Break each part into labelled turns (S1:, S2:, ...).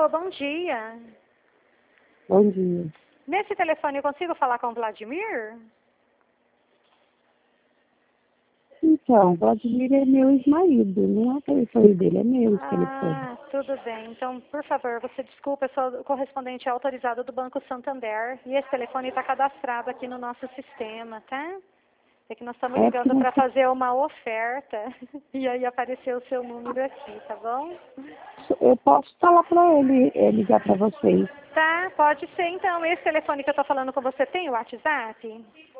S1: Alô, bom dia.
S2: Bom dia.
S1: Nesse telefone eu consigo falar com o Vladimir?
S2: Então, Vladimir é meu ex-marido, não é o telefone dele, é meu telefone.
S1: Ah, tudo bem. Então, por favor, você desculpa, eu sou o correspondente autorizado do Banco Santander e esse telefone está cadastrado aqui no nosso sistema, tá? É que nós estamos ligando para fazer uma oferta e aí apareceu o seu número aqui, tá bom?
S2: Eu posso falar para ele ligar para vocês.
S1: Tá, pode ser então. Esse telefone que eu estou falando com você tem o WhatsApp?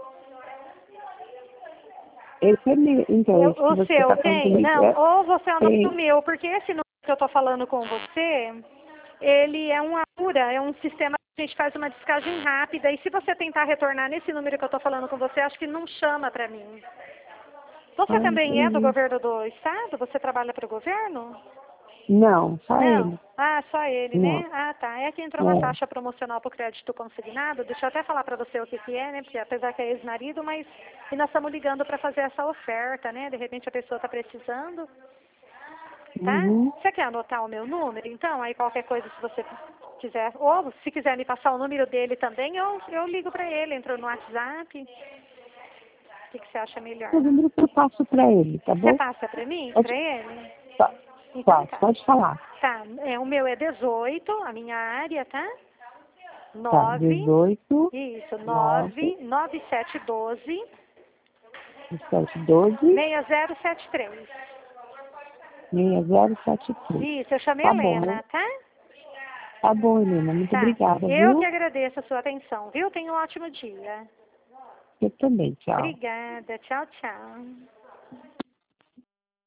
S2: Esse é meu, então, esse que
S1: O
S2: você
S1: seu
S2: está falando
S1: tem?
S2: comigo
S1: Não, ou você anota o
S2: tem.
S1: meu, porque esse número que eu estou falando com você, ele é uma cura, é um sistema que a gente faz uma descagem rápida, e se você tentar retornar nesse número que eu estou falando com você, acho que não chama para mim. Você também é do governo do estado? Você trabalha para o governo?
S2: Não, só
S1: Não.
S2: ele.
S1: Ah, só ele,
S2: Não.
S1: né? Ah, tá. É que entrou uma taxa promocional para o crédito consignado. Deixa eu até falar para você o que que é, né? Porque apesar que é ex-marido, mas e nós estamos ligando para fazer essa oferta, né? De repente a pessoa está precisando, tá? Você quer anotar o meu número? Então, aí qualquer coisa, se você quiser, ou se quiser me passar o número dele também, eu ligo para ele, entro no WhatsApp. O que você acha melhor?
S2: O número que eu passo para ele, tá
S1: Você
S2: bom?
S1: passa para mim?
S2: Pode,
S1: Para ele?
S2: tá,
S1: Então tá.
S2: pode falar.
S1: Tá, o meu é 18, a minha área, tá?
S2: Tá,
S1: 9,
S2: 18,
S1: isso,
S2: 9,
S1: 9, 9712,
S2: 712,
S1: 6073.
S2: 6073.
S1: Isso, eu chamei a
S2: Tá bom, né?
S1: Helena, tá?
S2: Tá bom, Helena. Muito
S1: Tá.
S2: obrigada,
S1: Eu que
S2: viu?
S1: agradeço a sua atenção, viu? Tenha um ótimo dia.
S2: Eu também, tchau.
S1: Obrigada. Tchau, tchau.